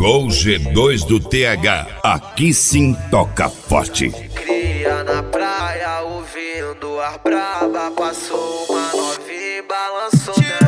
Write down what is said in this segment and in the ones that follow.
Gol G2 do TH, aqui sim toca forte. Cria na praia ouvindo ar braba, passou uma novinha e balançou minha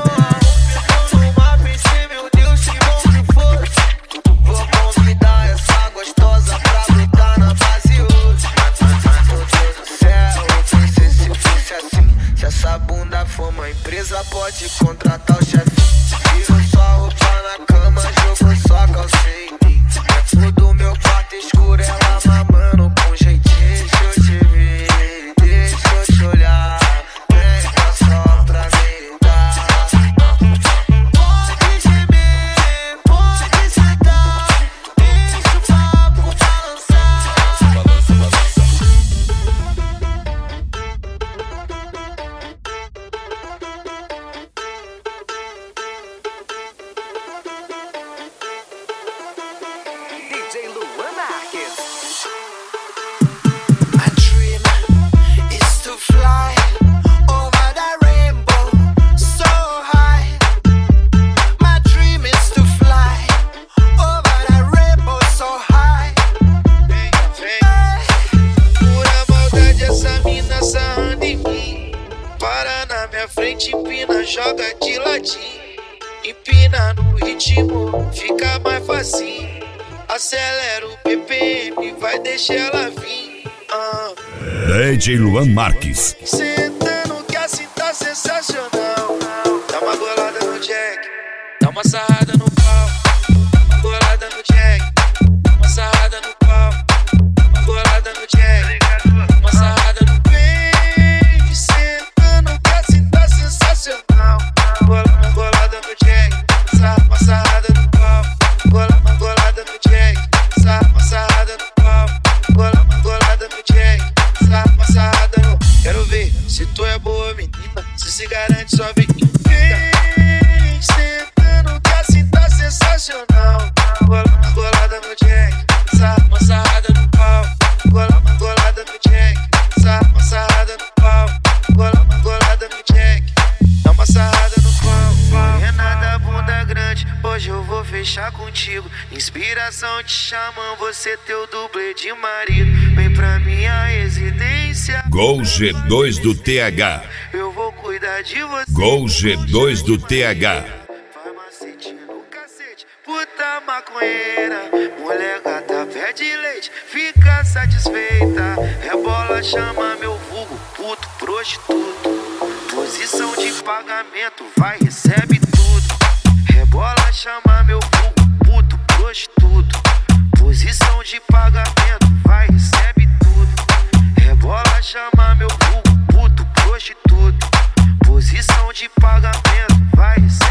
empresa pode contratar o chefe. Tiro só roupa na cama, jogo só calcinha em mim. É tudo meu quarto escuro, ela mamando com jeitinho. Deixa eu te ver, deixa eu te olhar. Vem cá só pra me dar. Pode gemer, pode sentar. Deixa o papo balançar. Balança, balança. DJ Luan Marques. My dream is to fly over the rainbow so high. My dream is to fly over the rainbow so high. Pura maldade, essa mina sarrando em mim. Para na minha frente, empina, joga de ladinho. Empina no ritmo, fica mais facinho. Acelera o BPM, vai deixar ela vir. DJ Luan Marques. Sentando que assim tá sensacional. Dá uma golada no jack, dá uma sarrada no pau. Uma golada no jack, uma sarrada no pau. Uma golada no jack, uma sarrada no peito. Sentando que assim tá sensacional. Uma golada no jack, uma sarrada no pau. Uma golada no jack, uma sarrada no pau. Uma golada no jack, uma sarrada no... Quero ver se tu é boa menina, se garante só vem. Vem sentando que assim tá sensacional. Uma golada no jack, uma sarrada no pau. Uma golada no jack, uma sarrada no pau. Uma golada no jack, dá uma sarrada no pau. Morena da bunda grande, hoje eu vou fechar contigo. Inspiração te chamam, você teu dublê de marido. Vem pra minha residência. Gol G2 do TH. Eu vou cuidar de você. Gol G2 do TH. Vai macete no cacete, puta maconheira. Mulher gata pede leite, fica satisfeita. Rebola, chama meu vulgo, puto, prostituto. Posição de pagamento, vai, recebe tudo. Rebola, chama meu vulgo, puto, prostituto. Posição de pagamento, vai, recebe tudo. Rebola, chama meu vulgo, puto, prostituto. Posição de pagamento, vai, recebe tudo.